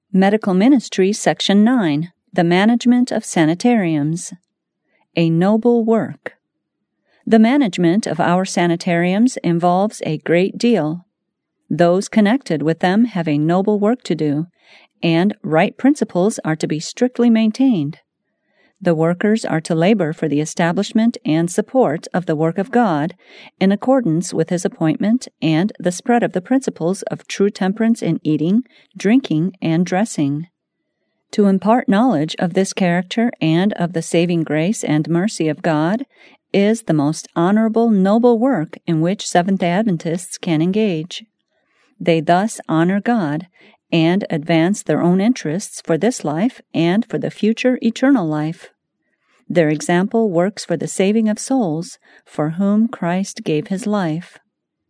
Medical Ministry, Section 9, The Management of Sanitariums. A noble work. The management of our sanitariums involves a great deal. Those connected with them have a noble work to do, and right principles are to be strictly maintained. The workers are to labor for the establishment and support of the work of God in accordance with His appointment and the spread of the principles of true temperance in eating, drinking, and dressing. To impart knowledge of this character and of the saving grace and mercy of God is the most honorable, noble work in which Seventh-day Adventists can engage. They thus honor God and advance their own interests for this life and for the future eternal life. Their example works for the saving of souls, for whom Christ gave His life.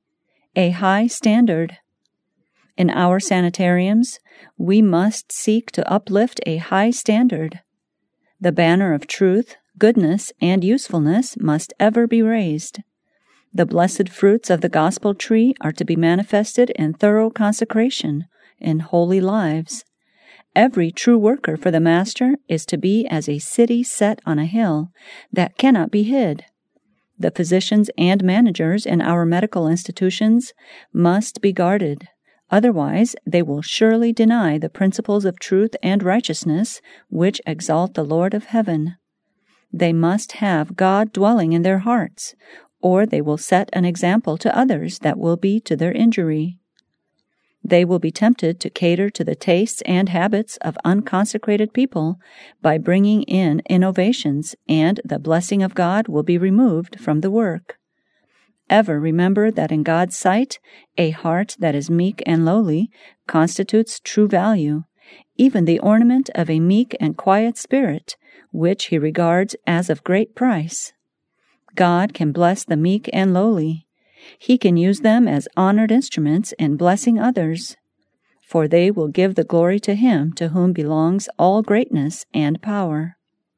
A high standard. In our sanitariums, we must seek to uplift a high standard. The banner of truth, goodness, and usefulness must ever be raised. The blessed fruits of the gospel tree are to be manifested in thorough consecration, in holy lives. Every true worker for the Master is to be as a city set on a hill that cannot be hid. The physicians and managers in our medical institutions must be guarded. Otherwise, they will surely deny the principles of truth and righteousness which exalt the Lord of heaven. They must have God dwelling in their hearts, or they will set an example to others that will be to their injury. They will be tempted to cater to the tastes and habits of unconsecrated people by bringing in innovations, and the blessing of God will be removed from the work. Ever remember that in God's sight, a heart that is meek and lowly constitutes true value, even the ornament of a meek and quiet spirit, which He regards as of great price. God can bless the meek and lowly. He can use them as honored instruments in blessing others, for they will give the glory to Him to whom belongs all greatness and power.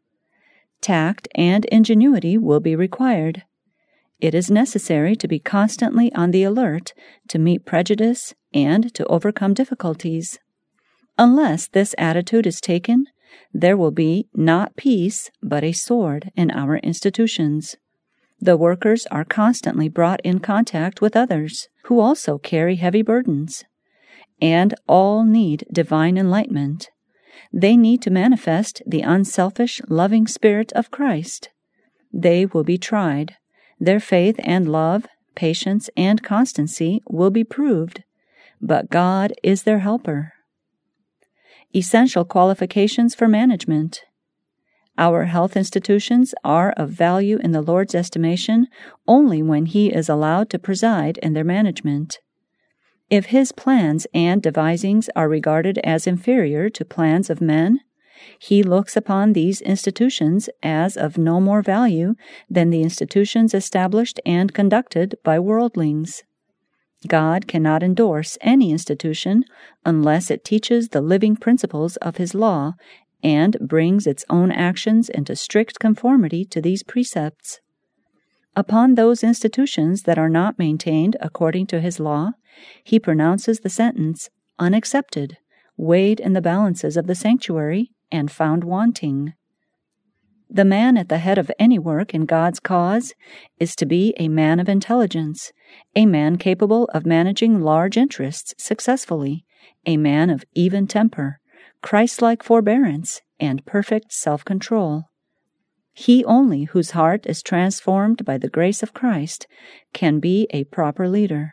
Tact and ingenuity will be required. It is necessary to be constantly on the alert to meet prejudice and to overcome difficulties. Unless this attitude is taken, there will be not peace, but a sword in our institutions. The workers are constantly brought in contact with others, who also carry heavy burdens, and all need divine enlightenment. They need to manifest the unselfish, loving spirit of Christ. They will be tried. Their faith and love, patience and constancy will be proved, but God is their helper. Essential qualifications for management. Our health institutions are of value in the Lord's estimation only when He is allowed to preside in their management. If His plans and devisings are regarded as inferior to plans of men, He looks upon these institutions as of no more value than the institutions established and conducted by worldlings. God cannot endorse any institution unless it teaches the living principles of His law and brings its own actions into strict conformity to these precepts. Upon those institutions that are not maintained according to His law, He pronounces the sentence, unaccepted, weighed in the balances of the sanctuary, and found wanting. The man at the head of any work in God's cause is to be a man of intelligence, a man capable of managing large interests successfully, a man of even temper, Christ-like forbearance, and perfect self-control. He only whose heart is transformed by the grace of Christ can be a proper leader.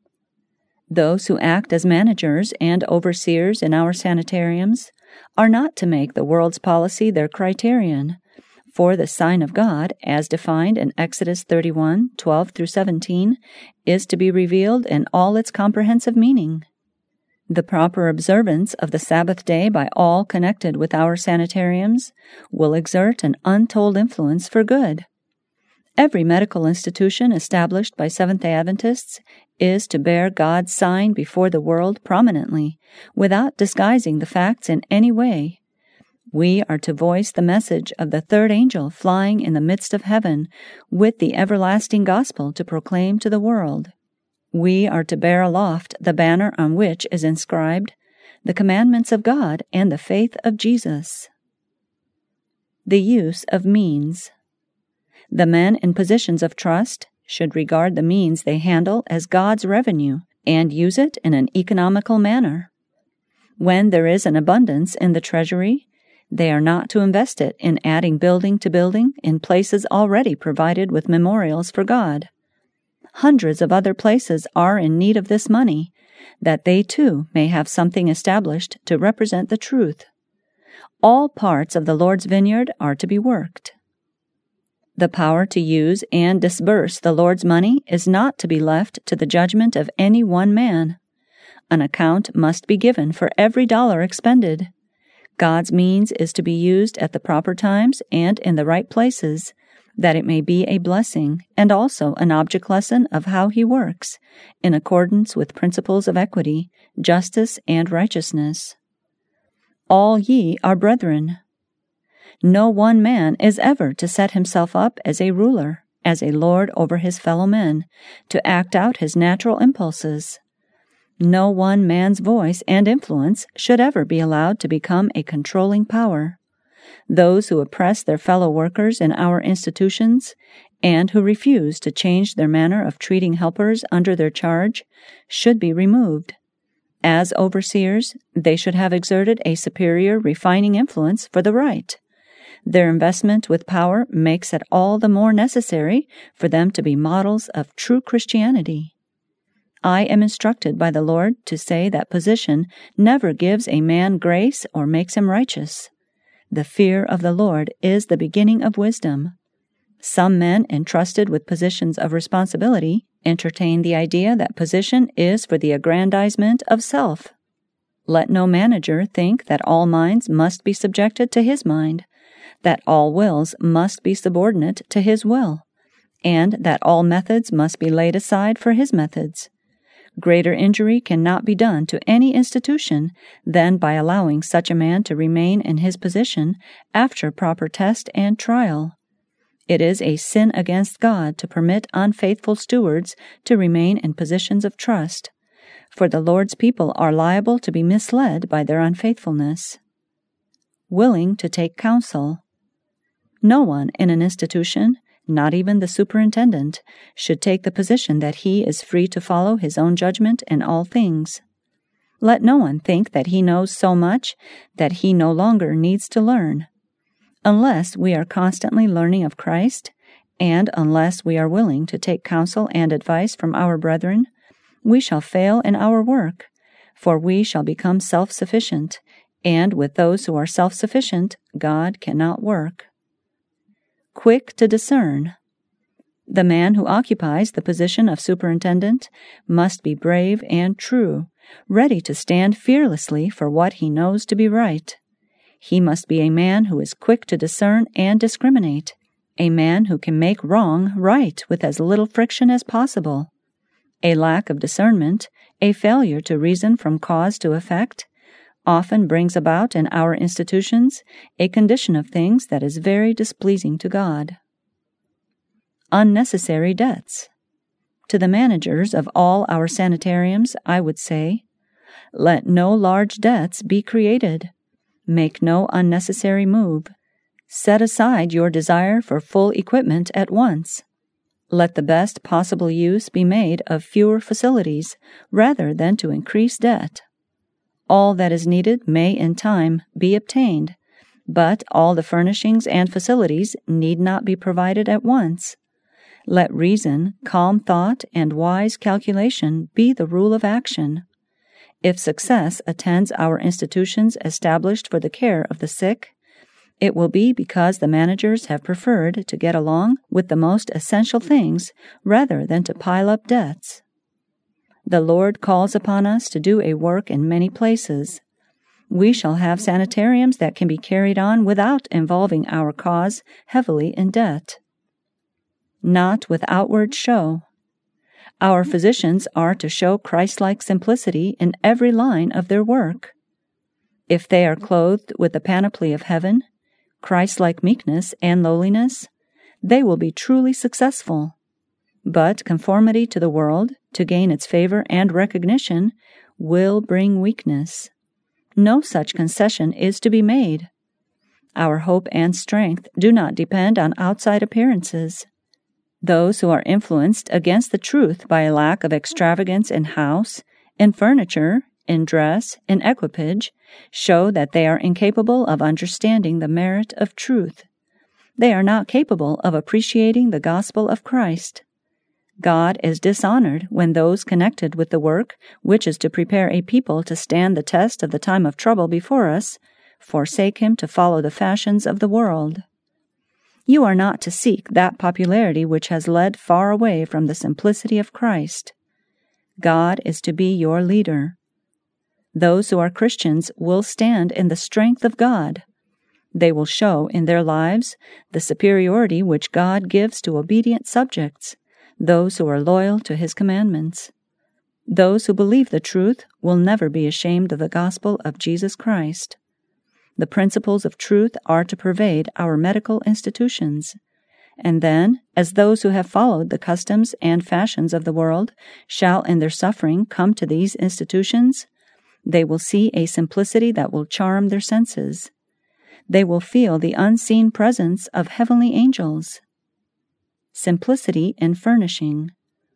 Those who act as managers and overseers in our sanitariums are not to make the world's policy their criterion, for the sign of God, as defined in Exodus 31:12-17, is to be revealed in all its comprehensive meaning. The proper observance of the Sabbath day by all connected with our sanitariums will exert an untold influence for good. Every medical institution established by Seventh-day Adventists is to bear God's sign before the world prominently, without disguising the facts in any way. We are to voice the message of the third angel flying in the midst of heaven, with the everlasting gospel to proclaim to the world. We are to bear aloft the banner on which is inscribed, the commandments of God, and the faith of Jesus. The use of means. The men in positions of trust should regard the means they handle as God's revenue and use it in an economical manner. When there is an abundance in the treasury, they are not to invest it in adding building to building in places already provided with memorials for God. Hundreds of other places are in need of this money, that they too may have something established to represent the truth. All parts of the Lord's vineyard are to be worked. The power to use and disburse the Lord's money is not to be left to the judgment of any one man. An account must be given for every dollar expended. God's means is to be used at the proper times and in the right places, that it may be a blessing and also an object lesson of how He works, in accordance with principles of equity, justice, and righteousness. All ye are brethren. No one man is ever to set himself up as a ruler, as a lord over his fellow men, to act out his natural impulses. No one man's voice and influence should ever be allowed to become a controlling power. Those who oppress their fellow workers in our institutions, and who refuse to change their manner of treating helpers under their charge, should be removed. As overseers, they should have exerted a superior refining influence for the right. Their investment with power makes it all the more necessary for them to be models of true Christianity. I am instructed by the Lord to say that position never gives a man grace or makes him righteous. The fear of the Lord is the beginning of wisdom. Some men entrusted with positions of responsibility entertain the idea that position is for the aggrandizement of self. Let no manager think that all minds must be subjected to his mind, that all wills must be subordinate to his will, and that all methods must be laid aside for his methods. Greater injury cannot be done to any institution than by allowing such a man to remain in his position after proper test and trial. It is a sin against God to permit unfaithful stewards to remain in positions of trust, for the Lord's people are liable to be misled by their unfaithfulness. Willing to take counsel. No one in an institution, not even the superintendent, should take the position that he is free to follow his own judgment in all things. Let no one think that he knows so much that he no longer needs to learn. Unless we are constantly learning of Christ, and unless we are willing to take counsel and advice from our brethren, we shall fail in our work, for we shall become self-sufficient, and with those who are self-sufficient, God cannot work. Quick to discern. The man who occupies the position of superintendent must be brave and true, ready to stand fearlessly for what he knows to be right. He must be a man who is quick to discern and discriminate, a man who can make wrong right with as little friction as possible. A lack of discernment, a failure to reason from cause to effect, often brings about in our institutions a condition of things that is very displeasing to God. Unnecessary debts. To the managers of all our sanitariums, I would say, let no large debts be created. Make no unnecessary move. Set aside your desire for full equipment at once. Let the best possible use be made of fewer facilities rather than to increase debt. All that is needed may in time be obtained, but all the furnishings and facilities need not be provided at once. Let reason, calm thought, and wise calculation be the rule of action. If success attends our institutions established for the care of the sick, it will be because the managers have preferred to get along with the most essential things rather than to pile up debts. The Lord calls upon us to do a work in many places. We shall have sanitariums that can be carried on without involving our cause heavily in debt. Not with outward show. Our physicians are to show Christ-like simplicity in every line of their work. If they are clothed with the panoply of heaven, Christ-like meekness and lowliness, they will be truly successful. But conformity to the world, to gain its favor and recognition, will bring weakness. No such concession is to be made. Our hope and strength do not depend on outside appearances. Those who are influenced against the truth by a lack of extravagance in house, in furniture, in dress, in equipage, show that they are incapable of understanding the merit of truth. They are not capable of appreciating the gospel of Christ. God is dishonored when those connected with the work, which is to prepare a people to stand the test of the time of trouble before us, forsake him to follow the fashions of the world. You are not to seek that popularity which has led far away from the simplicity of Christ. God is to be your leader. Those who are Christians will stand in the strength of God. They will show in their lives the superiority which God gives to obedient subjects, those who are loyal to his commandments. Those who believe the truth will never be ashamed of the gospel of Jesus Christ. The principles of truth are to pervade our medical institutions. And then, as those who have followed the customs and fashions of the world shall in their suffering come to these institutions, they will see a simplicity that will charm their senses. They will feel the unseen presence of heavenly angels. Simplicity in furnishing.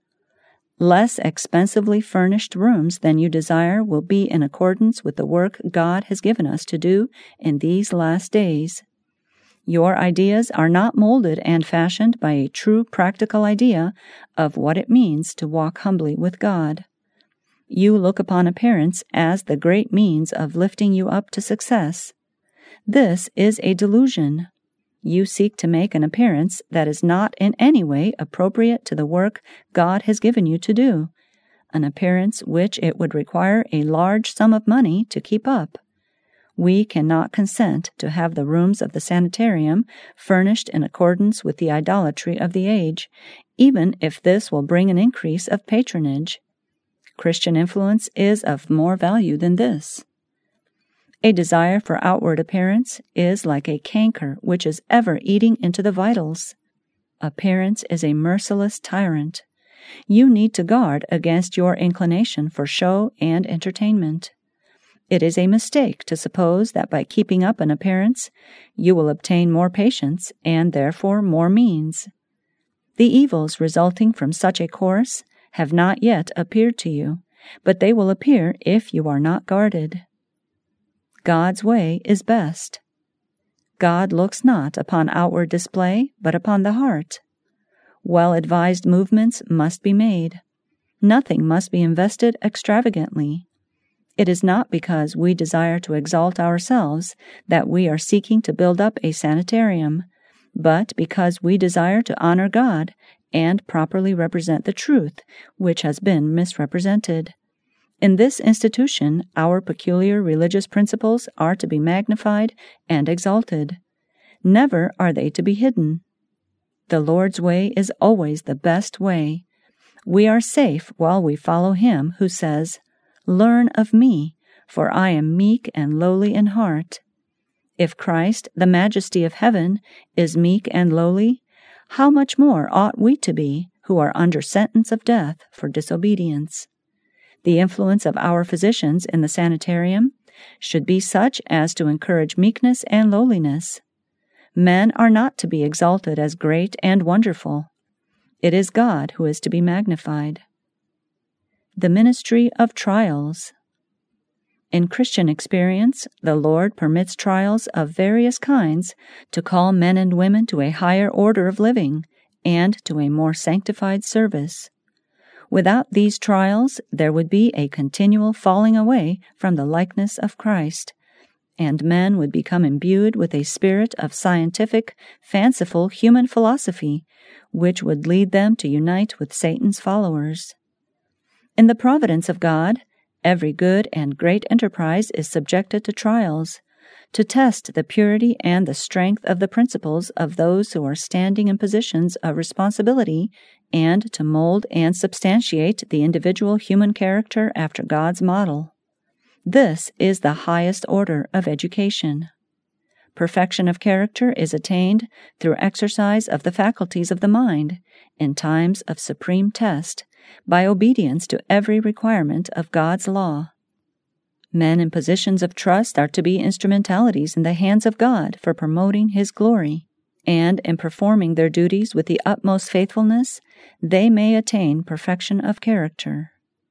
Less expensively furnished rooms than you desire will be in accordance with the work God has given us to do in these last days. Your ideas are not molded and fashioned by a true practical idea of what it means to walk humbly with God. You look upon appearance as the great means of lifting you up to success. This is a delusion. You seek to make an appearance that is not in any way appropriate to the work God has given you to do, an appearance which it would require a large sum of money to keep up. We cannot consent to have the rooms of the sanitarium furnished in accordance with the idolatry of the age, even if this will bring an increase of patronage. Christian influence is of more value than this. A desire for outward appearance is like a canker which is ever eating into the vitals. Appearance is a merciless tyrant. You need to guard against your inclination for show and entertainment. It is a mistake to suppose that by keeping up an appearance, you will obtain more patience and therefore more means. The evils resulting from such a course have not yet appeared to you, but they will appear if you are not guarded. God's way is best. God looks not upon outward display, but upon the heart. Well-advised movements must be made. Nothing must be invested extravagantly. It is not because we desire to exalt ourselves that we are seeking to build up a sanitarium, but because we desire to honor God and properly represent the truth which has been misrepresented. In this institution, our peculiar religious principles are to be magnified and exalted. Never are they to be hidden. The Lord's way is always the best way. We are safe while we follow him who says, "Learn of me, for I am meek and lowly in heart." If Christ, the majesty of heaven, is meek and lowly, how much more ought we to be, who are under sentence of death for disobedience? The influence of our physicians in the sanitarium should be such as to encourage meekness and lowliness. Men are not to be exalted as great and wonderful. It is God who is to be magnified. The ministry of trials. In Christian experience, the Lord permits trials of various kinds to call men and women to a higher order of living and to a more sanctified service. Without these trials, there would be a continual falling away from the likeness of Christ, and men would become imbued with a spirit of scientific, fanciful human philosophy, which would lead them to unite with Satan's followers. In the providence of God, every good and great enterprise is subjected to trials, to test the purity and the strength of the principles of those who are standing in positions of responsibility, and to mold and substantiate the individual human character after God's model. This is the highest order of education. Perfection of character is attained through exercise of the faculties of the mind, in times of supreme test, by obedience to every requirement of God's law. Men in positions of trust are to be instrumentalities in the hands of God for promoting His glory, and in performing their duties with the utmost faithfulness, they may attain perfection of character.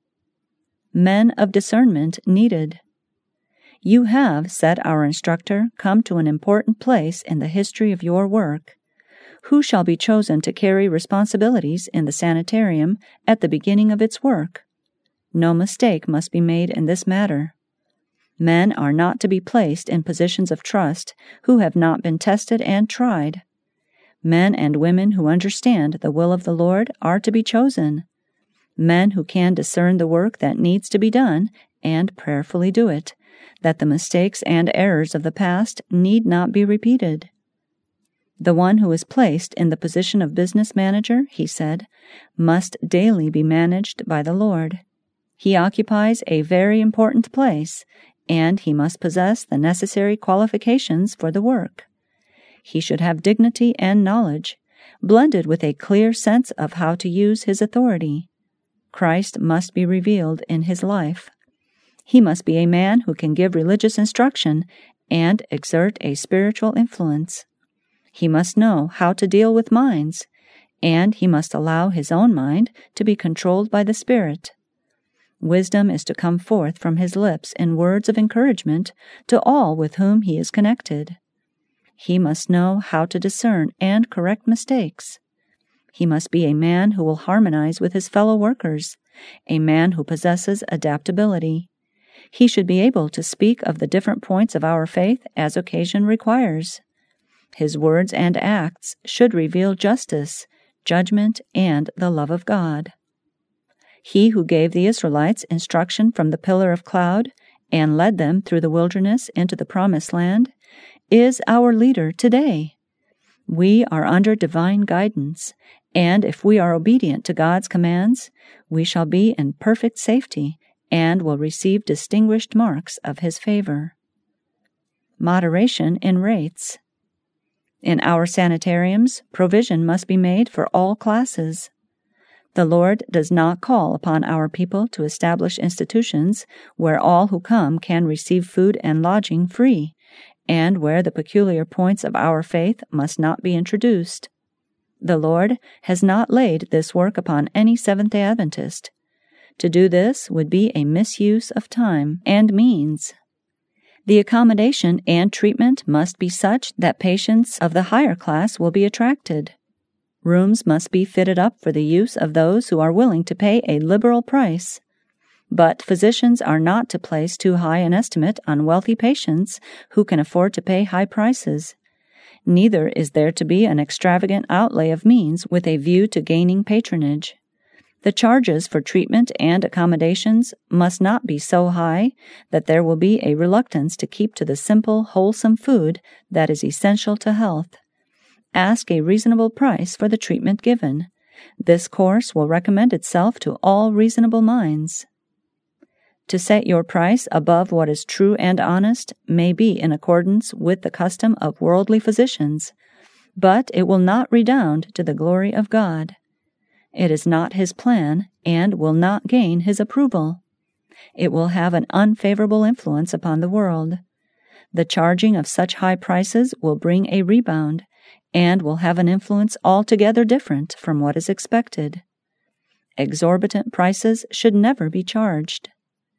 Men of discernment needed. You have, said our instructor, come to an important place in the history of your work. Who shall be chosen to carry responsibilities in the sanitarium at the beginning of its work? No mistake must be made in this matter. Men are not to be placed in positions of trust who have not been tested and tried. Men and women who understand the will of the Lord are to be chosen. Men who can discern the work that needs to be done and prayerfully do it, that the mistakes and errors of the past need not be repeated. The one who is placed in the position of business manager, he said, must daily be managed by the Lord. He occupies a very important place, and he must possess the necessary qualifications for the work. He should have dignity and knowledge, blended with a clear sense of how to use his authority. Christ must be revealed in his life. He must be a man who can give religious instruction and exert a spiritual influence. He must know how to deal with minds, and he must allow his own mind to be controlled by the Spirit. Wisdom is to come forth from his lips in words of encouragement to all with whom he is connected. He must know how to discern and correct mistakes. He must be a man who will harmonize with his fellow workers, a man who possesses adaptability. He should be able to speak of the different points of our faith as occasion requires. His words and acts should reveal justice, judgment, and the love of God. He who gave the Israelites instruction from the pillar of cloud and led them through the wilderness into the promised land is our leader today. We are under divine guidance, and if we are obedient to God's commands, we shall be in perfect safety and will receive distinguished marks of His favor. Moderation in rates. In our sanitariums, provision must be made for all classes. The Lord does not call upon our people to establish institutions where all who come can receive food and lodging free, and where the peculiar points of our faith must not be introduced. The Lord has not laid this work upon any Seventh-day Adventist. To do this would be a misuse of time and means. The accommodation and treatment must be such that patients of the higher class will be attracted. Rooms must be fitted up for the use of those who are willing to pay a liberal price. But physicians are not to place too high an estimate on wealthy patients who can afford to pay high prices. Neither is there to be an extravagant outlay of means with a view to gaining patronage. The charges for treatment and accommodations must not be so high that there will be a reluctance to keep to the simple, wholesome food that is essential to health. Ask a reasonable price for the treatment given. This course will recommend itself to all reasonable minds. To set your price above what is true and honest may be in accordance with the custom of worldly physicians, but it will not redound to the glory of God. It is not His plan and will not gain His approval. It will have an unfavorable influence upon the world. The charging of such high prices will bring a rebound and will have an influence altogether different from what is expected. Exorbitant prices should never be charged.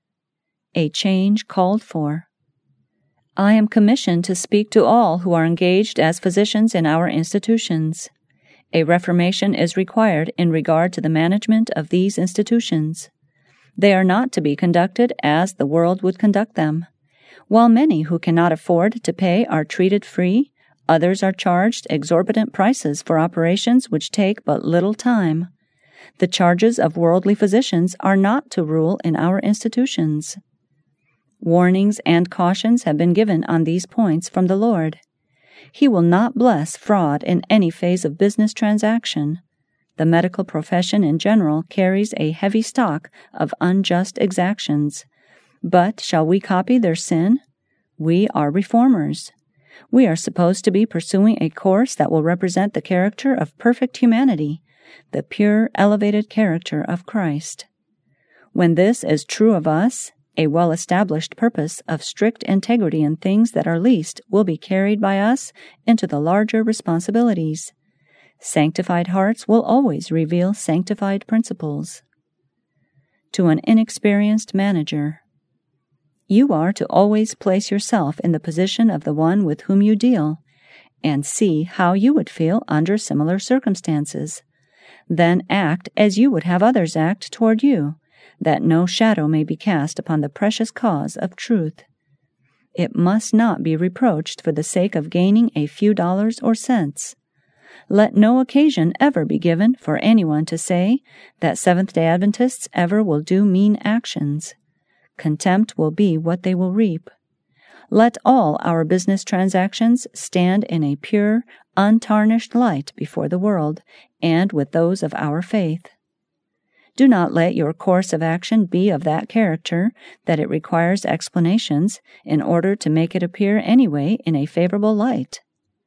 A change called for. I am commissioned to speak to all who are engaged as physicians in our institutions. A reformation is required in regard to the management of these institutions. They are not to be conducted as the world would conduct them. While many who cannot afford to pay are treated free, others are charged exorbitant prices for operations which take but little time. The charges of worldly physicians are not to rule in our institutions. Warnings and cautions have been given on these points from the Lord. He will not bless fraud in any phase of business transaction. The medical profession in general carries a heavy stock of unjust exactions. But shall we copy their sin? We are reformers. We are supposed to be pursuing a course that will represent the character of perfect humanity, the pure, elevated character of Christ. When this is true of us, a well-established purpose of strict integrity in things that are least will be carried by us into the larger responsibilities. Sanctified hearts will always reveal sanctified principles. To an inexperienced manager, you are to always place yourself in the position of the one with whom you deal, and see how you would feel under similar circumstances. Then act as you would have others act toward you, that no shadow may be cast upon the precious cause of truth. It must not be reproached for the sake of gaining a few dollars or cents. Let no occasion ever be given for anyone to say that Seventh-day Adventists ever will do mean actions. Contempt will be what they will reap. Let all our business transactions stand in a pure, untarnished light before the world and with those of our faith. Do not let your course of action be of that character that it requires explanations in order to make it appear anyway in a favorable light.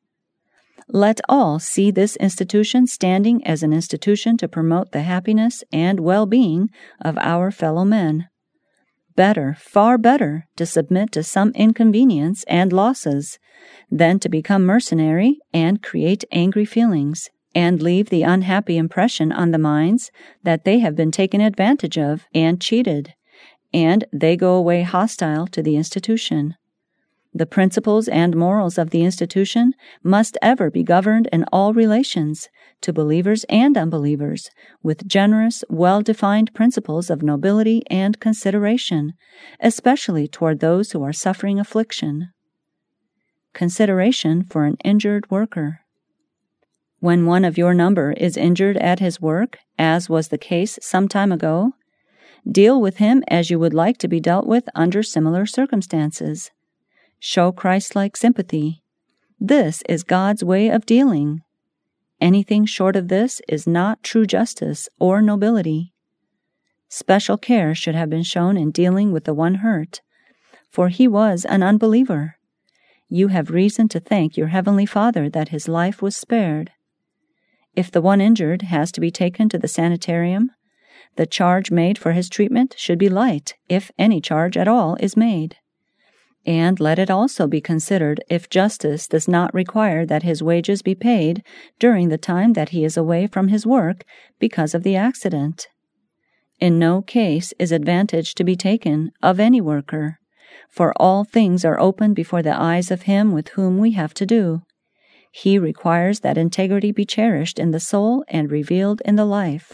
Let all see this institution standing as an institution to promote the happiness and well-being of our fellow men. Better, far better, to submit to some inconvenience and losses than to become mercenary and create angry feelings, and leave the unhappy impression on the minds that they have been taken advantage of and cheated, and they go away hostile to the institution. The principles and morals of the institution must ever be governed in all relations, to believers and unbelievers, with generous, well-defined principles of nobility and consideration, especially toward those who are suffering affliction. Consideration for an injured worker. When one of your number is injured at his work, as was the case some time ago, deal with him as you would like to be dealt with under similar circumstances. Show Christ-like sympathy. This is God's way of dealing. Anything short of this is not true justice or nobility. Special care should have been shown in dealing with the one hurt, for he was an unbeliever. You have reason to thank your Heavenly Father that his life was spared. If the one injured has to be taken to the sanitarium, the charge made for his treatment should be light, if any charge at all is made. And let it also be considered if justice does not require that his wages be paid during the time that he is away from his work because of the accident. In no case is advantage to be taken of any worker, for all things are open before the eyes of him with whom we have to do. He requires that integrity be cherished in the soul and revealed in the life.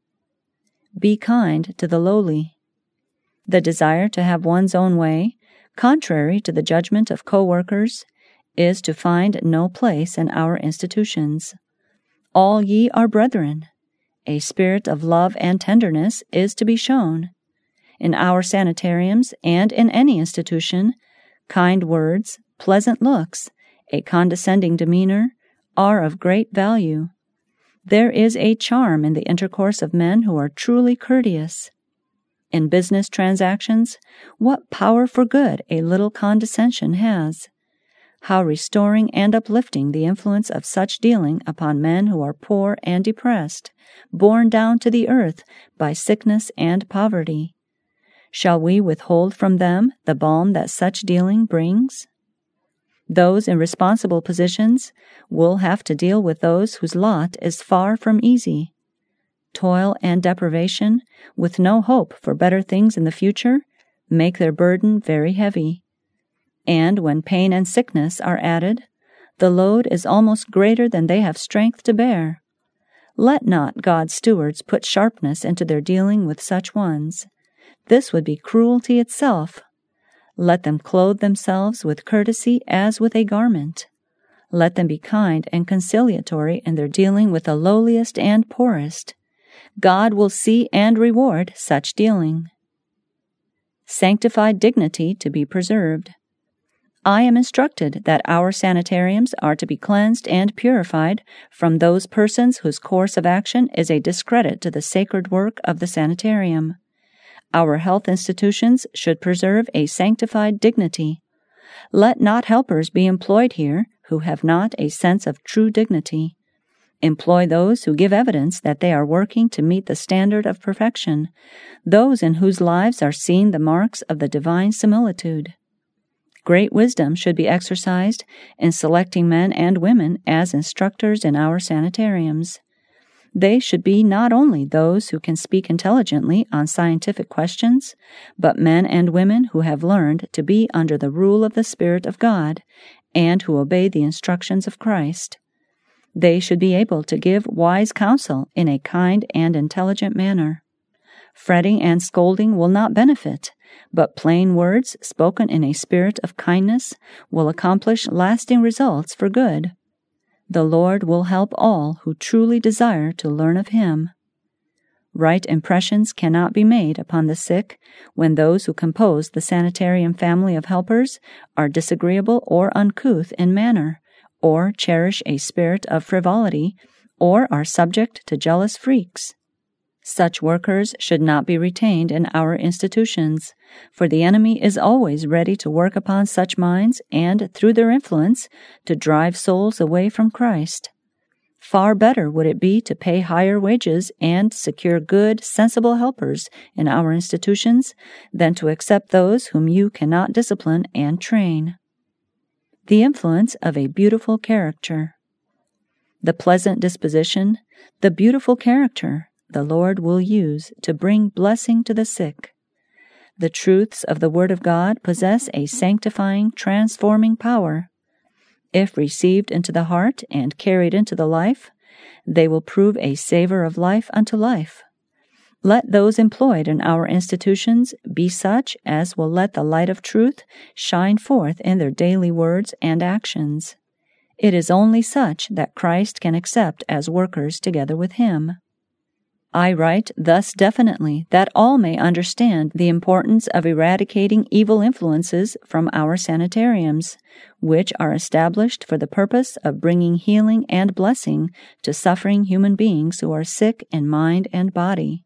Be kind to the lowly. The desire to have one's own way, contrary to the judgment of co-workers, is to find no place in our institutions. All ye are brethren. A spirit of love and tenderness is to be shown. In our sanitariums and in any institution, kind words, pleasant looks, a condescending demeanor, are of great value. There is a charm in the intercourse of men who are truly courteous. In business transactions, what power for good a little condescension has! How restoring and uplifting the influence of such dealing upon men who are poor and depressed, borne down to the earth by sickness and poverty! Shall we withhold from them the balm that such dealing brings? Those in responsible positions will have to deal with those whose lot is far from easy. Toil and deprivation, with no hope for better things in the future, make their burden very heavy. And when pain and sickness are added, the load is almost greater than they have strength to bear. Let not God's stewards put sharpness into their dealing with such ones. This would be cruelty itself. Let them clothe themselves with courtesy as with a garment. Let them be kind and conciliatory in their dealing with the lowliest and poorest. God will see and reward such dealing. Sanctified dignity to be preserved. I am instructed that our sanitariums are to be cleansed and purified from those persons whose course of action is a discredit to the sacred work of the sanitarium. Our health institutions should preserve a sanctified dignity. Let not helpers be employed here who have not a sense of true dignity. Employ those who give evidence that they are working to meet the standard of perfection, those in whose lives are seen the marks of the divine similitude. Great wisdom should be exercised in selecting men and women as instructors in our sanitariums. They should be not only those who can speak intelligently on scientific questions, but men and women who have learned to be under the rule of the Spirit of God and who obey the instructions of Christ. They should be able to give wise counsel in a kind and intelligent manner. Fretting and scolding will not benefit, but plain words spoken in a spirit of kindness will accomplish lasting results for good. The Lord will help all who truly desire to learn of Him. Right impressions cannot be made upon the sick when those who compose the sanitarium family of helpers are disagreeable or uncouth in manner, or cherish a spirit of frivolity, or are subject to jealous freaks. Such workers should not be retained in our institutions, for the enemy is always ready to work upon such minds and, through their influence, to drive souls away from Christ. Far better would it be to pay higher wages and secure good, sensible helpers in our institutions than to accept those whom you cannot discipline and train. The influence of a beautiful character. The pleasant disposition, the beautiful character, the Lord will use to bring blessing to the sick. The truths of the Word of God possess a sanctifying, transforming power. If received into the heart and carried into the life, they will prove a savor of life unto life. Let those employed in our institutions be such as will let the light of truth shine forth in their daily words and actions. It is only such that Christ can accept as workers together with Him. I write thus definitely that all may understand the importance of eradicating evil influences from our sanitariums, which are established for the purpose of bringing healing and blessing to suffering human beings who are sick in mind and body.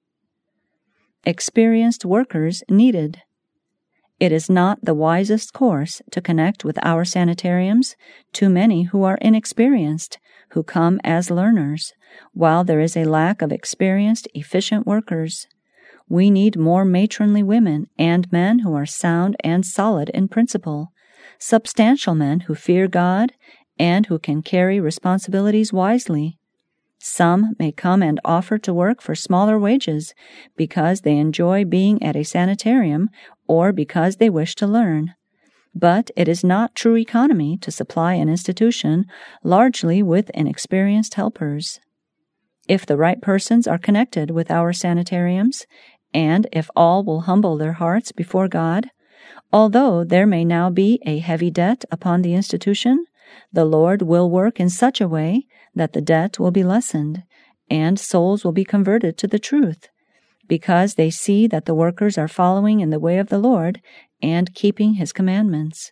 Experienced workers needed. It is not the wisest course to connect with our sanitariums too many who are inexperienced, who come as learners, while there is a lack of experienced, efficient workers. We need more matronly women and men who are sound and solid in principle, substantial men who fear God and who can carry responsibilities wisely. Some may come and offer to work for smaller wages because they enjoy being at a sanitarium or because they wish to learn. But it is not true economy to supply an institution largely with inexperienced helpers. If the right persons are connected with our sanitariums, and if all will humble their hearts before God, although there may now be a heavy debt upon the institution, the Lord will work in such a way that the debt will be lessened, and souls will be converted to the truth, because they see that the workers are following in the way of the Lord and keeping His commandments.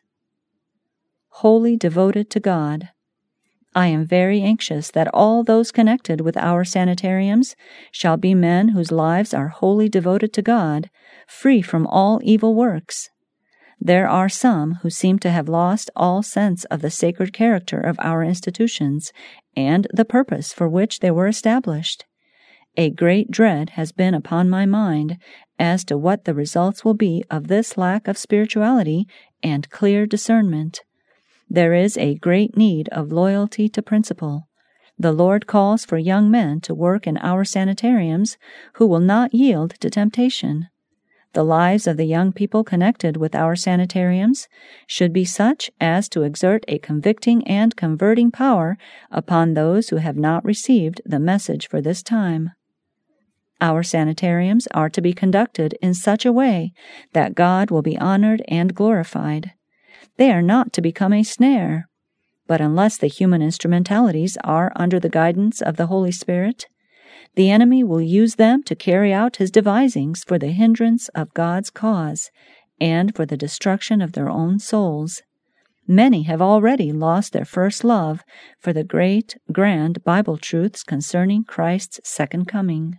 Wholly devoted to God. I am very anxious that all those connected with our sanitariums shall be men whose lives are wholly devoted to God, free from all evil works. There are some who seem to have lost all sense of the sacred character of our institutions and the purpose for which they were established. A great dread has been upon my mind as to what the results will be of this lack of spirituality and clear discernment. There is a great need of loyalty to principle. The Lord calls for young men to work in our sanitariums who will not yield to temptation. The lives of the young people connected with our sanitariums should be such as to exert a convicting and converting power upon those who have not received the message for this time. Our sanitariums are to be conducted in such a way that God will be honored and glorified. They are not to become a snare, but unless the human instrumentalities are under the guidance of the Holy Spirit, the enemy will use them to carry out his devisings for the hindrance of God's cause and for the destruction of their own souls. Many have already lost their first love for the great, grand Bible truths concerning Christ's second coming.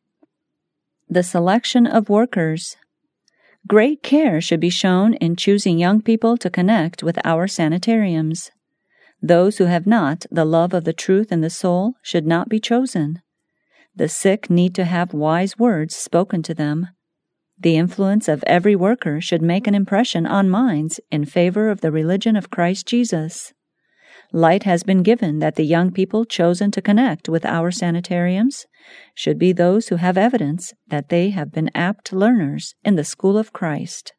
The selection of workers. Great care should be shown in choosing young people to connect with our sanitariums. Those who have not the love of the truth in the soul should not be chosen. The sick need to have wise words spoken to them. The influence of every worker should make an impression on minds in favor of the religion of Christ Jesus. Light has been given that the young people chosen to connect with our sanitariums should be those who have evidence that they have been apt learners in the school of Christ.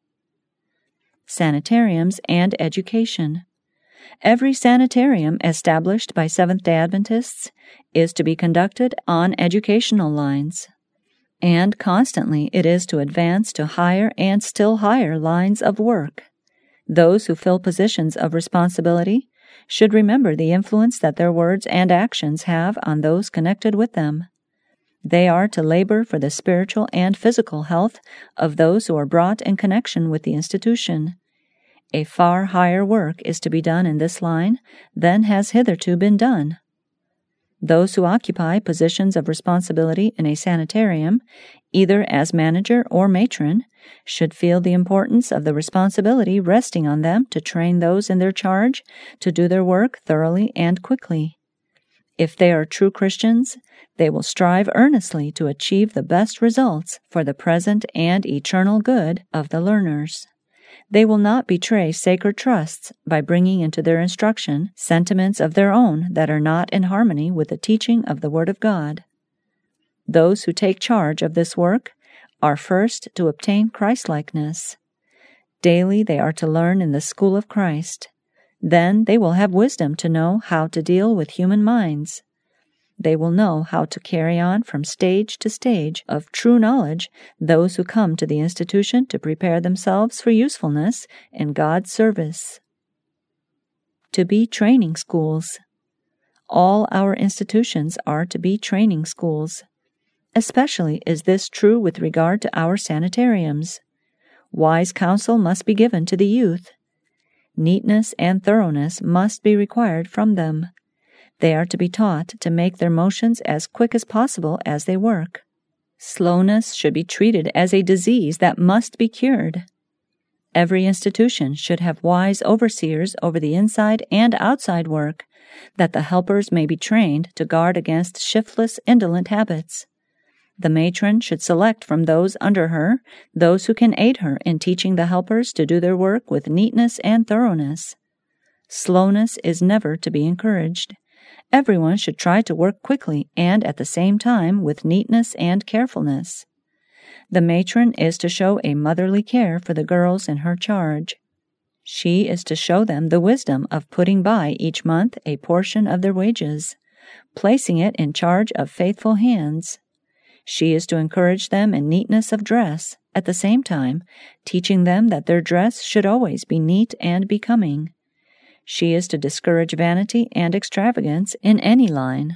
Sanitariums and education. Every sanitarium established by Seventh-day Adventists is to be conducted on educational lines, and constantly it is to advance to higher and still higher lines of work. Those who fill positions of responsibility should remember the influence that their words and actions have on those connected with them. They are to labor for the spiritual and physical health of those who are brought in connection with the institution. A far higher work is to be done in this line than has hitherto been done. Those who occupy positions of responsibility in a sanitarium, either as manager or matron, should feel the importance of the responsibility resting on them to train those in their charge to do their work thoroughly and quickly. If they are true Christians, they will strive earnestly to achieve the best results for the present and eternal good of the learners. They will not betray sacred trusts by bringing into their instruction sentiments of their own that are not in harmony with the teaching of the Word of God. Those who take charge of this work are first to obtain Christlikeness. Daily they are to learn in the school of Christ. Then they will have wisdom to know how to deal with human minds. They will know how to carry on from stage to stage of true knowledge those who come to the institution to prepare themselves for usefulness in God's service. To be training schools. All our institutions are to be training schools. Especially is this true with regard to our sanitariums. Wise counsel must be given to the youth. Neatness and thoroughness must be required from them. They are to be taught to make their motions as quick as possible as they work. Slowness should be treated as a disease that must be cured. Every institution should have wise overseers over the inside and outside work, that the helpers may be trained to guard against shiftless, indolent habits. The matron should select from those under her those who can aid her in teaching the helpers to do their work with neatness and thoroughness. Slowness is never to be encouraged. Everyone should try to work quickly and at the same time with neatness and carefulness. The matron is to show a motherly care for the girls in her charge. She is to show them the wisdom of putting by each month a portion of their wages, placing it in charge of faithful hands. She is to encourage them in neatness of dress, at the same time teaching them that their dress should always be neat and becoming. She is to discourage vanity and extravagance in any line.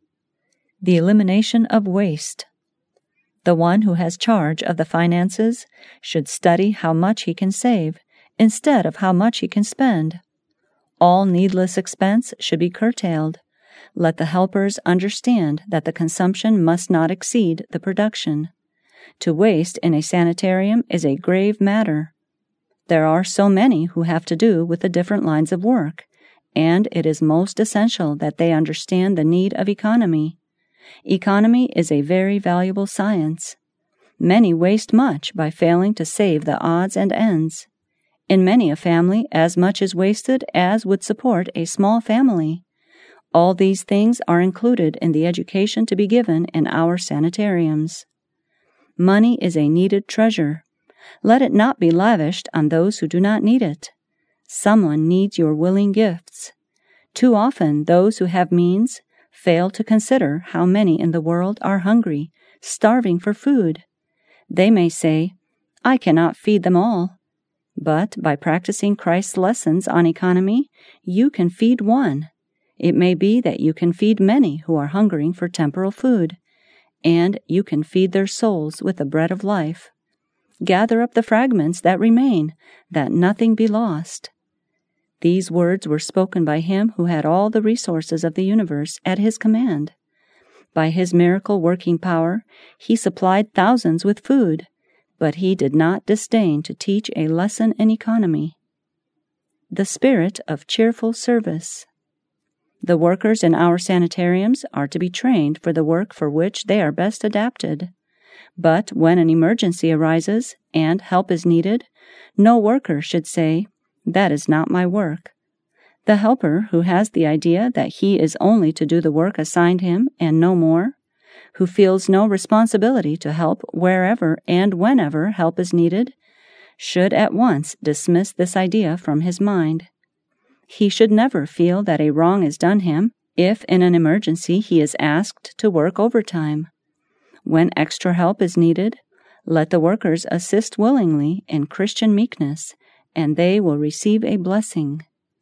The elimination of waste. The one who has charge of the finances should study how much he can save instead of how much he can spend. All needless expense should be curtailed. Let the helpers understand that the consumption must not exceed the production. To waste in a sanitarium is a grave matter. There are so many who have to do with the different lines of work, and it is most essential that they understand the need of economy. Economy is a very valuable science. Many waste much by failing to save the odds and ends. In many a family, as much is wasted as would support a small family. All these things are included in the education to be given in our sanitariums. Money is a needed treasure. Let it not be lavished on those who do not need it. Someone needs your willing gifts. Too often those who have means fail to consider how many in the world are hungry, starving for food. They may say, "I cannot feed them all." But by practicing Christ's lessons on economy, you can feed one. It may be that you can feed many who are hungering for temporal food, and you can feed their souls with the bread of life. Gather up the fragments that remain, that nothing be lost. These words were spoken by him who had all the resources of the universe at his command. By his miracle working power, he supplied thousands with food, but he did not disdain to teach a lesson in economy. The spirit of cheerful service. The workers in our sanitariums are to be trained for the work for which they are best adapted. But when an emergency arises and help is needed, no worker should say, "That is not my work." The helper who has the idea that he is only to do the work assigned him and no more, who feels no responsibility to help wherever and whenever help is needed, should at once dismiss this idea from his mind. He should never feel that a wrong is done him if in an emergency he is asked to work overtime. When extra help is needed, let the workers assist willingly in Christian meekness, and they will receive a blessing.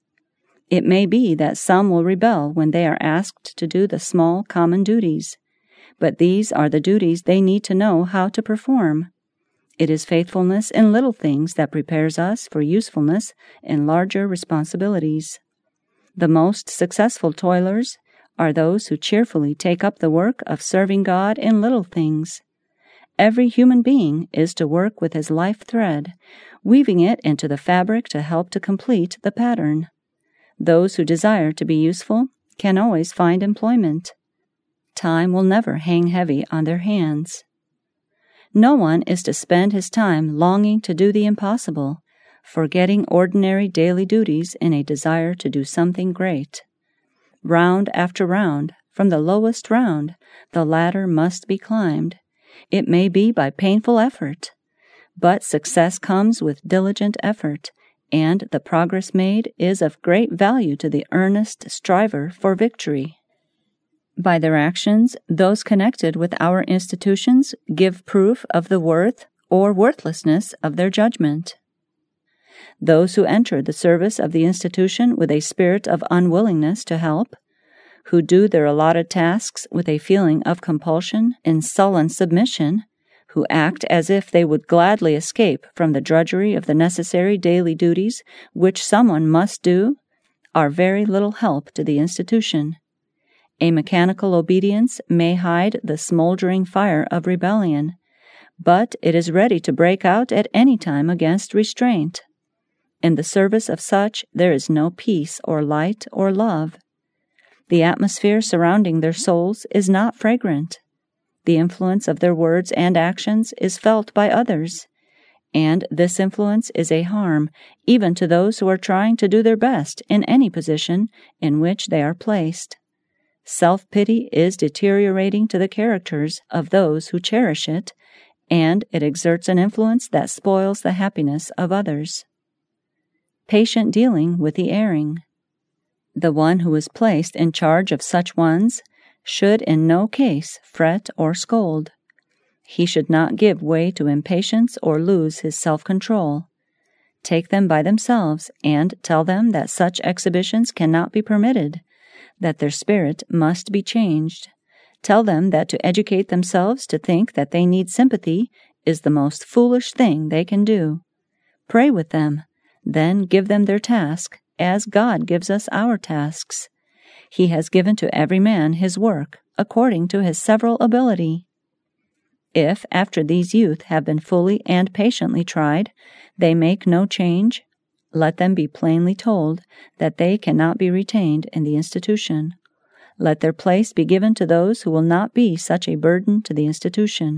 It may be that some will rebel when they are asked to do the small common duties, but these are the duties they need to know how to perform. It is faithfulness in little things that prepares us for usefulness in larger responsibilities. The most successful toilers are those who cheerfully take up the work of serving God in little things. Every human being is to work with his life thread, weaving it into the fabric to help to complete the pattern. Those who desire to be useful can always find employment. Time will never hang heavy on their hands. No one is to spend his time longing to do the impossible, forgetting ordinary daily duties in a desire to do something great. Round after round, from the lowest round, the ladder must be climbed. It may be by painful effort, but success comes with diligent effort, and the progress made is of great value to the earnest striver for victory. By their actions, those connected with our institutions give proof of the worth or worthlessness of their judgment. Those who enter the service of the institution with a spirit of unwillingness to help, who do their allotted tasks with a feeling of compulsion and sullen submission, who act as if they would gladly escape from the drudgery of the necessary daily duties which someone must do, are very little help to the institution. A mechanical obedience may hide the smoldering fire of rebellion, but it is ready to break out at any time against restraint. In the service of such there is no peace or light or love. The atmosphere surrounding their souls is not fragrant. The influence of their words and actions is felt by others, and this influence is a harm even to those who are trying to do their best in any position in which they are placed. Self-pity is deteriorating to the characters of those who cherish it, and it exerts an influence that spoils the happiness of others. Patient dealing with the erring. The one who is placed in charge of such ones should in no case fret or scold. He should not give way to impatience or lose his self-control. Take them by themselves and tell them that such exhibitions cannot be permitted, that their spirit must be changed. Tell them that to educate themselves to think that they need sympathy is the most foolish thing they can do. Pray with them, then give them their task, as God gives us our tasks. He has given to every man his work, according to his several ability. If, after these youth have been fully and patiently tried, they make no change, let them be plainly told that they cannot be retained in the institution. Let their place be given to those who will not be such a burden to the institution.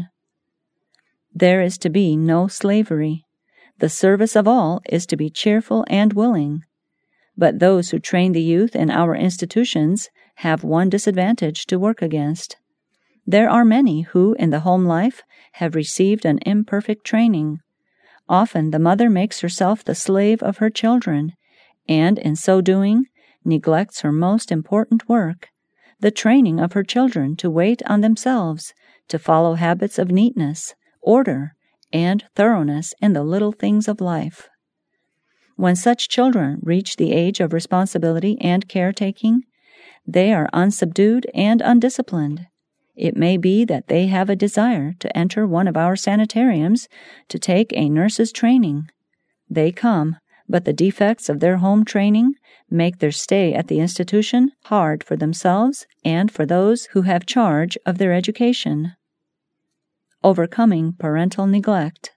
There is to be no slavery. The service of all is to be cheerful and willing. But those who train the youth in our institutions have one disadvantage to work against. There are many who, in the home life, have received an imperfect training. Often the mother makes herself the slave of her children, and in so doing, neglects her most important work, the training of her children to wait on themselves, to follow habits of neatness, order, and thoroughness in the little things of life. When such children reach the age of responsibility and caretaking, they are unsubdued and undisciplined. It may be that they have a desire to enter one of our sanitariums to take a nurse's training. They come, but the defects of their home training make their stay at the institution hard for themselves and for those who have charge of their education. Overcoming parental neglect.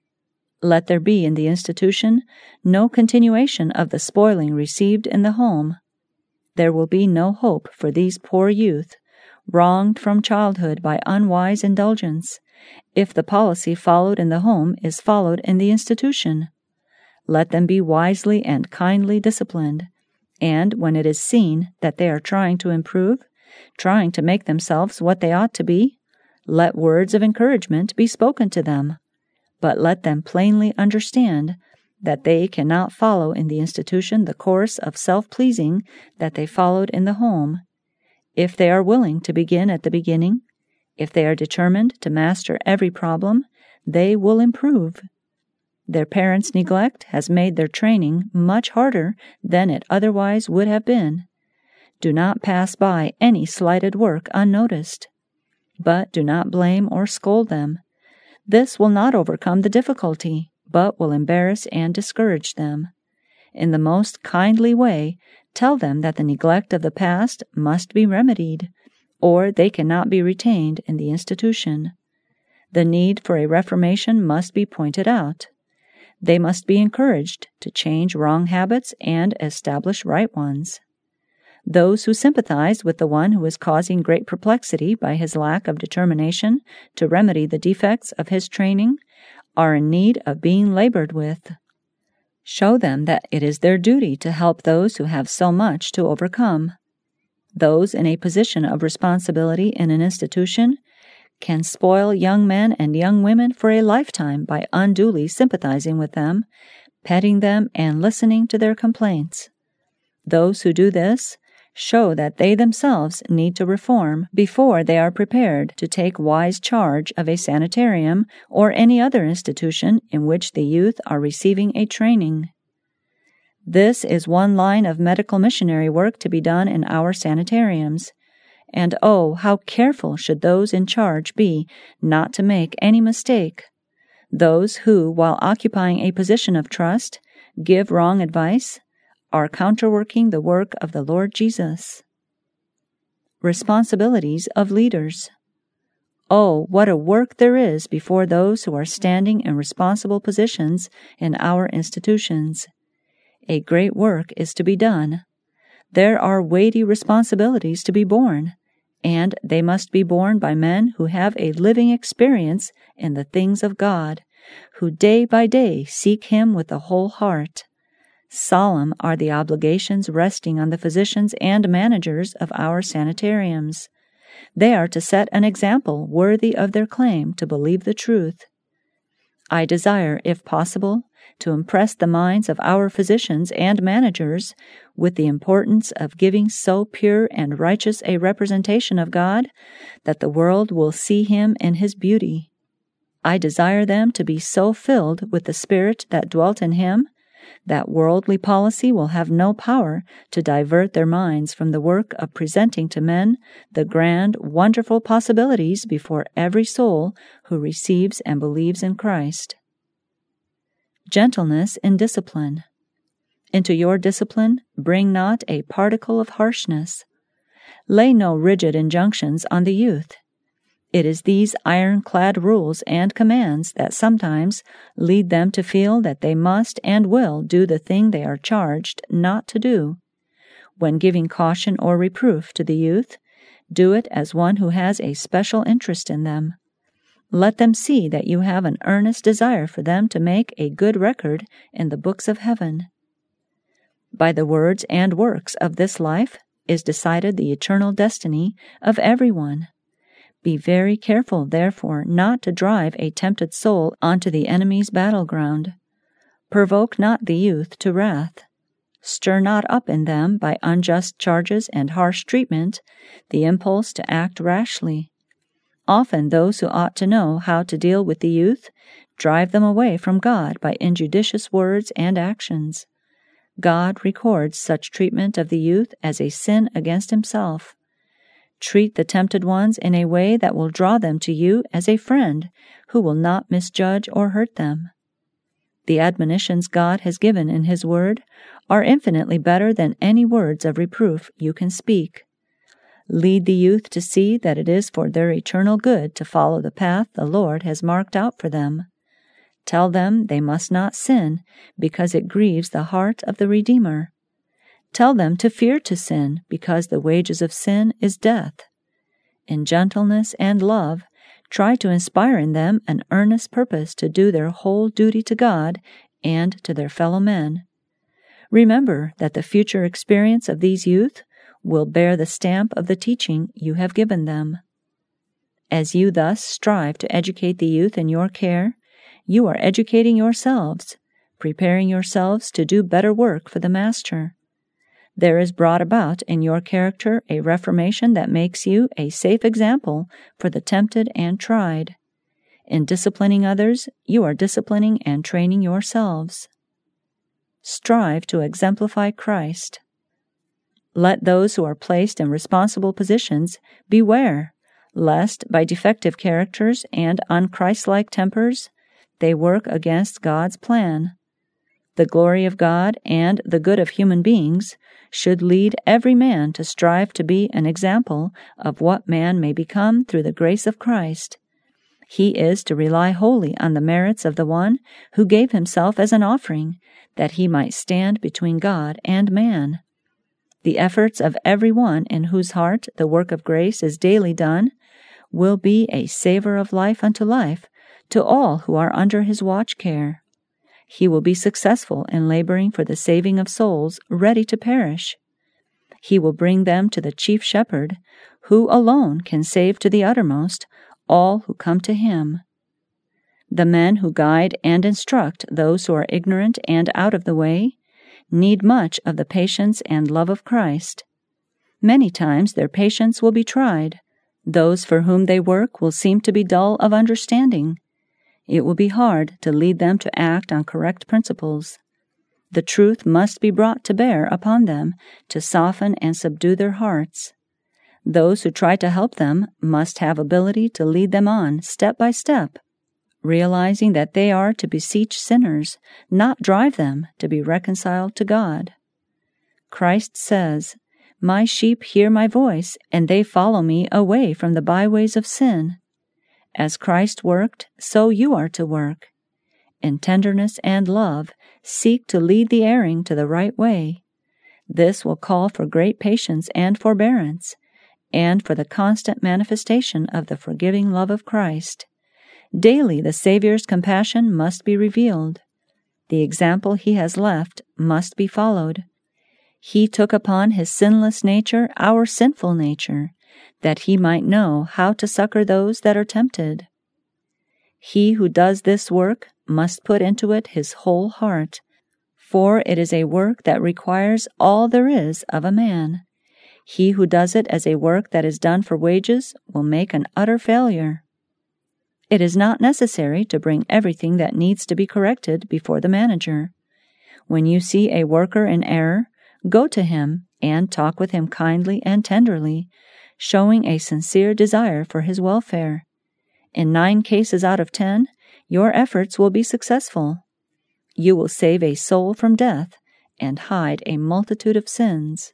Let there be in the institution no continuation of the spoiling received in the home. there will be no hope for these poor youth, wronged from childhood by unwise indulgence, if the policy followed in the home is followed in the institution. Let them be wisely and kindly disciplined, and when it is seen that they are trying to improve, trying to make themselves what they ought to be, let words of encouragement be spoken to them, but let them plainly understand that they cannot follow in the institution the course of self-pleasing that they followed in the home. If they are willing to begin at the beginning, if they are determined to master every problem, they will improve. Their parents' neglect has made their training much harder than it otherwise would have been. Do not pass by any slighted work unnoticed, but do not blame or scold them. This will not overcome the difficulty, but will embarrass and discourage them. In the most kindly way, tell them that the neglect of the past must be remedied, or they cannot be retained in the institution. The need for a reformation must be pointed out. They must be encouraged to change wrong habits and establish right ones. Those who sympathize with the one who is causing great perplexity by his lack of determination to remedy the defects of his training are in need of being labored with. Show them that it is their duty to help those who have so much to overcome. Those in a position of responsibility in an institution can spoil young men and young women for a lifetime by unduly sympathizing with them, petting them, and listening to their complaints. Those who do this show that they themselves need to reform before they are prepared to take wise charge of a sanitarium or any other institution in which the youth are receiving a training. This is one line of medical missionary work to be done in our sanitariums, and oh, how careful should those in charge be not to make any mistake. Those who, while occupying a position of trust, give wrong advice, are counterworking the work of the Lord Jesus. Responsibilities of leaders. Oh, what a work there is before those who are standing in responsible positions in our institutions. A great work is to be done. There are weighty responsibilities to be borne, and they must be borne by men who have a living experience in the things of God, who day by day seek Him with the whole heart. Solemn are the obligations resting on the physicians and managers of our sanitariums. They are to set an example worthy of their claim to believe the truth. I desire, if possible, to impress the minds of our physicians and managers with the importance of giving so pure and righteous a representation of God that the world will see Him in His beauty. I desire them to be so filled with the Spirit that dwelt in Him that worldly policy will have no power to divert their minds from the work of presenting to men the grand, wonderful possibilities before every soul who receives and believes in Christ. Gentleness in discipline. Into your discipline bring not a particle of harshness. Lay no rigid injunctions on the youth. It is these ironclad rules and commands that sometimes lead them to feel that they must and will do the thing they are charged not to do. When giving caution or reproof to the youth, do it as one who has a special interest in them. Let them see that you have an earnest desire for them to make a good record in the books of heaven. By the words and works of this life is decided the eternal destiny of everyone. Be very careful, therefore, not to drive a tempted soul onto the enemy's battleground. Provoke not the youth to wrath. Stir not up in them by unjust charges and harsh treatment the impulse to act rashly. Often those who ought to know how to deal with the youth drive them away from God by injudicious words and actions. God records such treatment of the youth as a sin against Himself. Treat the tempted ones in a way that will draw them to you as a friend who will not misjudge or hurt them. The admonitions God has given in His Word are infinitely better than any words of reproof you can speak. Lead the youth to see that it is for their eternal good to follow the path the Lord has marked out for them. Tell them they must not sin because it grieves the heart of the Redeemer. Tell them to fear to sin, because the wages of sin is death. In gentleness and love, try to inspire in them an earnest purpose to do their whole duty to God and to their fellow men. Remember that the future experience of these youth will bear the stamp of the teaching you have given them. As you thus strive to educate the youth in your care, you are educating yourselves, preparing yourselves to do better work for the Master. There is brought about in your character a reformation that makes you a safe example for the tempted and tried. In disciplining others, you are disciplining and training yourselves. Strive to exemplify Christ. Let those who are placed in responsible positions beware, lest by defective characters and unchristlike tempers, they work against God's plan. The glory of God and the good of human beings should lead every man to strive to be an example of what man may become through the grace of Christ. He is to rely wholly on the merits of the one who gave himself as an offering, that he might stand between God and man. The efforts of every one in whose heart the work of grace is daily done will be a savor of life unto life to all who are under his watch care. He will be successful in laboring for the saving of souls ready to perish. He will bring them to the chief shepherd, who alone can save to the uttermost all who come to him. The men who guide and instruct those who are ignorant and out of the way need much of the patience and love of Christ. Many times their patience will be tried. Those for whom they work will seem to be dull of understanding. It will be hard to lead them to act on correct principles. The truth must be brought to bear upon them to soften and subdue their hearts. Those who try to help them must have ability to lead them on step by step, realizing that they are to beseech sinners, not drive them to be reconciled to God. Christ says, "My sheep hear my voice, and they follow me away from the byways of sin." As Christ worked, so you are to work. In tenderness and love, seek to lead the erring to the right way. This will call for great patience and forbearance, and for the constant manifestation of the forgiving love of Christ. Daily the Savior's compassion must be revealed. The example he has left must be followed. He took upon his sinless nature our sinful nature, that he might know how to succor those that are tempted. He who does this work must put into it his whole heart, for it is a work that requires all there is of a man. He who does it as a work that is done for wages will make an utter failure. It is not necessary to bring everything that needs to be corrected before the manager. When you see a worker in error, go to him and talk with him kindly and tenderly, showing a sincere desire for his welfare. In 9 cases out of 10, your efforts will be successful. You will save a soul from death and hide a multitude of sins.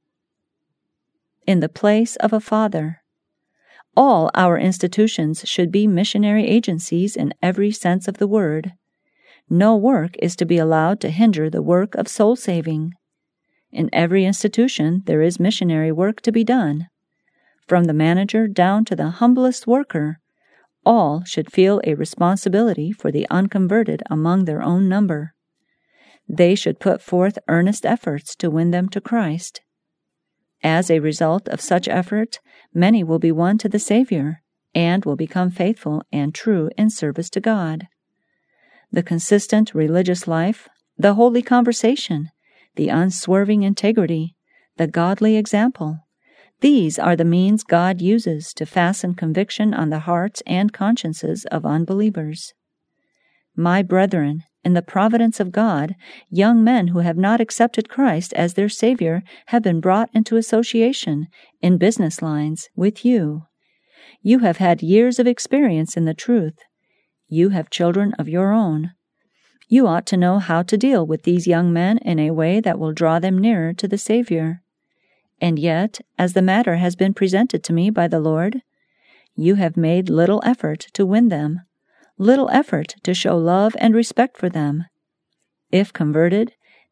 In the place of a father. All our institutions should be missionary agencies in every sense of the word. No work is to be allowed to hinder the work of soul-saving. In every institution there is missionary work to be done. From the manager down to the humblest worker, all should feel a responsibility for the unconverted among their own number. They should put forth earnest efforts to win them to Christ. As a result of such effort, many will be won to the Savior and will become faithful and true in service to God. The consistent religious life, the holy conversation, the unswerving integrity, the godly example, these are the means God uses to fasten conviction on the hearts and consciences of unbelievers. My brethren, in the providence of God, young men who have not accepted Christ as their Savior have been brought into association in business lines with you. You have had years of experience in the truth. You have children of your own. You ought to know how to deal with these young men in a way that will draw them nearer to the Savior. And yet, as the matter has been presented to me by the Lord, you have made little effort to win them, little effort to show love and respect for them. If converted,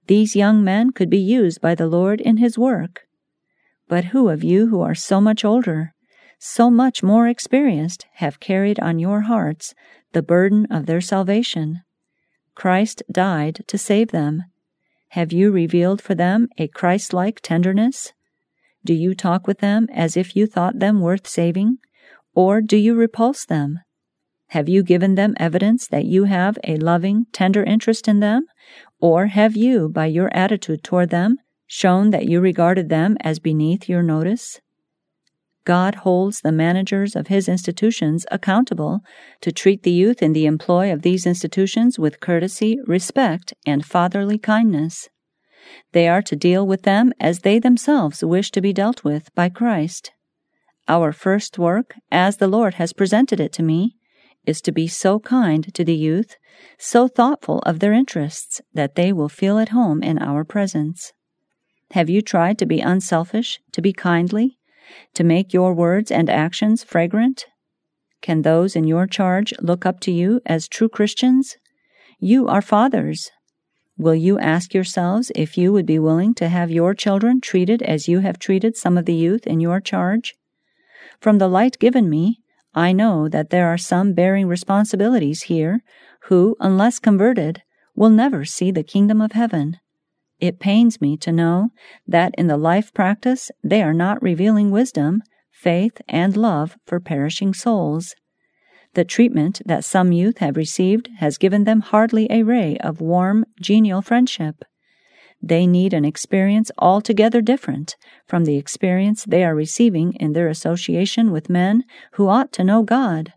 These young men could be used by the Lord in His work. But who of you who are so much older, so much more experienced, have carried on your hearts the burden of their salvation? Christ died to save them. Have you revealed for them a Christ-like tenderness? Do you talk with them as if you thought them worth saving, or do you repulse them? Have you given them evidence that you have a loving, tender interest in them, or have you, by your attitude toward them, shown that you regarded them as beneath your notice? God holds the managers of His institutions accountable to treat the youth in the employ of these institutions with courtesy, respect, and fatherly kindness. They are to deal with them as they themselves wish to be dealt with by Christ. Our first work, as the Lord has presented it to me, is to be so kind to the youth, so thoughtful of their interests, that they will feel at home in our presence. Have you tried to be unselfish, to be kindly, to make your words and actions fragrant? Can those in your charge look up to you as true Christians? You are fathers. Will you ask yourselves if you would be willing to have your children treated as you have treated some of the youth in your charge? From the light given me, I know that there are some bearing responsibilities here who, unless converted, will never see the kingdom of heaven. It pains me to know that in the life practice they are not revealing wisdom, faith, and love for perishing souls. The treatment that some youth have received has given them hardly a ray of warm, genial friendship. They need an experience altogether different from the experience they are receiving in their association with men who ought to know God.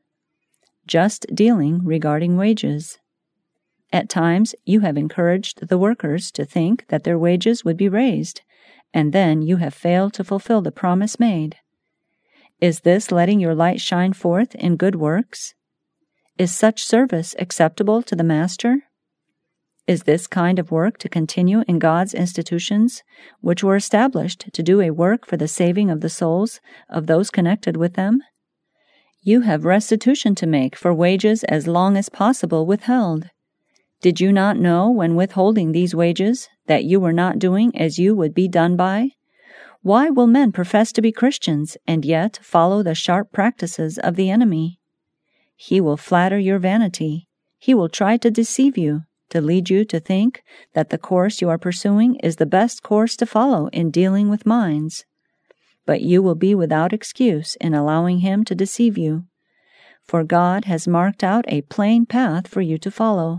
Just dealing regarding wages. At times, you have encouraged the workers to think that their wages would be raised, and then you have failed to fulfill the promise made. Is this letting your light shine forth in good works? Is such service acceptable to the Master? Is this kind of work to continue in God's institutions, which were established to do a work for the saving of the souls of those connected with them? You have restitution to make for wages as long as possible withheld. Did you not know when withholding these wages that you were not doing as you would be done by? Why will men profess to be Christians and yet follow the sharp practices of the enemy? He will flatter your vanity. He will try to deceive you, to lead you to think that the course you are pursuing is the best course to follow in dealing with minds. But you will be without excuse in allowing him to deceive you, for God has marked out a plain path for you to follow.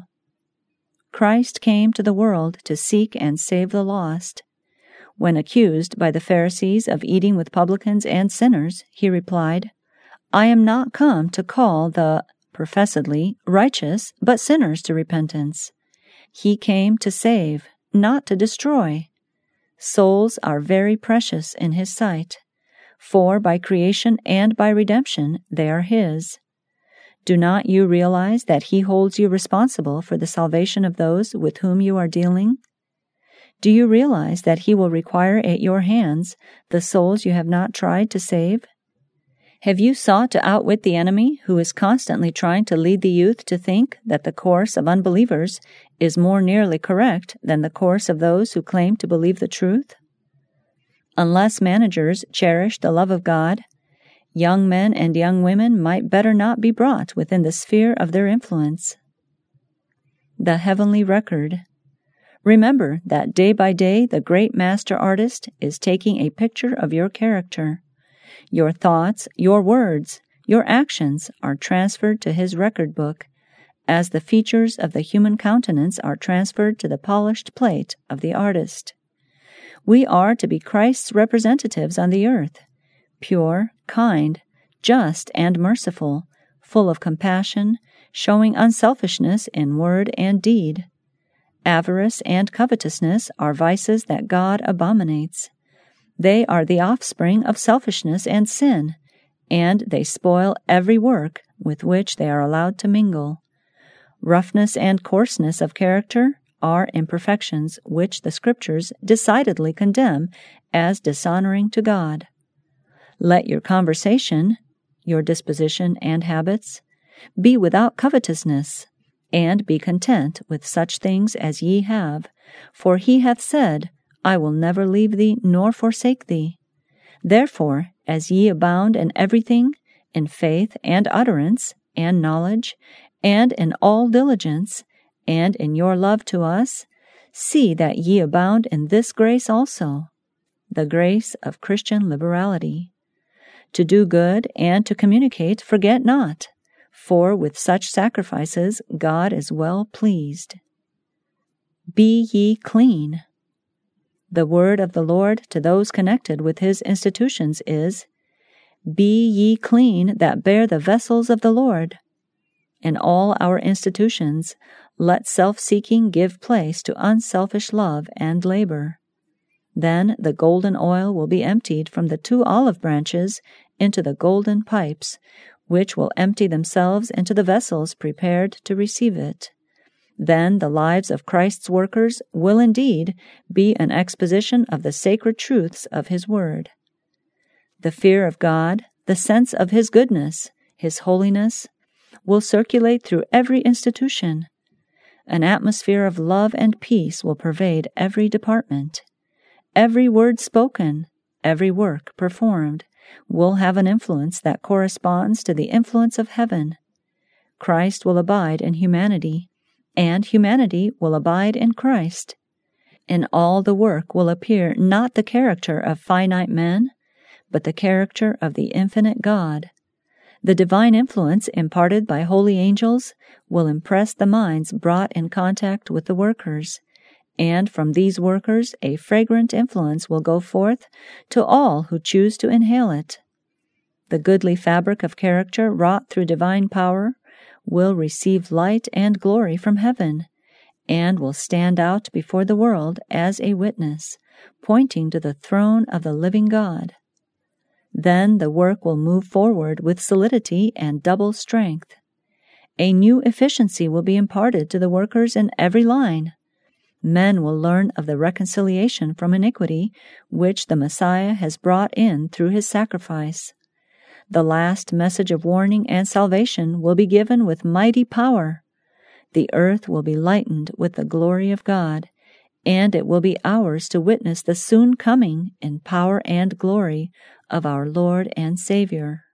Christ came to the world to seek and save the lost. When accused by the Pharisees of eating with publicans and sinners, he replied, "I am not come to call the, professedly, righteous, but sinners to repentance." He came to save, not to destroy. Souls are very precious in his sight, for by creation and by redemption they are his. Do not you realize that he holds you responsible for the salvation of those with whom you are dealing? Do you realize that he will require at your hands the souls you have not tried to save? Have you sought to outwit the enemy who is constantly trying to lead the youth to think that the course of unbelievers is more nearly correct than the course of those who claim to believe the truth? Unless managers cherish the love of God, young men and young women might better not be brought within the sphere of their influence. The Heavenly Record. Remember that day by day the great master artist is taking a picture of your character. Your thoughts, your words, your actions are transferred to his record book, as the features of the human countenance are transferred to the polished plate of the artist. We are to be Christ's representatives on the earth, pure, kind, just, and merciful, full of compassion, showing unselfishness in word and deed. Avarice and covetousness are vices that God abominates. They are the offspring of selfishness and sin, and they spoil every work with which they are allowed to mingle. Roughness and coarseness of character are imperfections which the Scriptures decidedly condemn as dishonoring to God. Let your conversation, your disposition and habits, be without covetousness, and be content with such things as ye have, For he hath said, I will never leave thee nor forsake thee. Therefore, as ye abound in everything, in faith and utterance, and knowledge, and in all diligence, and in your love to us, see that ye abound in this grace also, the grace of Christian liberality. To do good and to communicate forget not, for with such sacrifices God is well pleased. Be ye clean. The word of the Lord to those connected with his institutions is, Be ye clean that bear the vessels of the Lord. In all our institutions, let self-seeking give place to unselfish love and labor. Then the golden oil will be emptied from the 2 olive branches into the golden pipes, which will empty themselves into the vessels prepared to receive it. Then the lives of Christ's workers will indeed be an exposition of the sacred truths of his word. The fear of God, the sense of his goodness, his holiness, will circulate through every institution. An atmosphere of love and peace will pervade every department. Every word spoken, every work performed, will have an influence that corresponds to the influence of heaven. Christ will abide in humanity, and humanity will abide in Christ. In all the work will appear not the character of finite men, but the character of the infinite God. The divine influence imparted by holy angels will impress the minds brought in contact with the workers, and from these workers a fragrant influence will go forth to all who choose to inhale it. The goodly fabric of character wrought through divine power will receive light and glory from heaven, and will stand out before the world as a witness, pointing to the throne of the living God. Then the work will move forward with solidity and double strength. A new efficiency will be imparted to the workers in every line. Men will learn of the reconciliation from iniquity which the Messiah has brought in through his sacrifice. The last message of warning and salvation will be given with mighty power. The earth will be lightened with the glory of God, and it will be ours to witness the soon coming in power and glory of our Lord and Savior.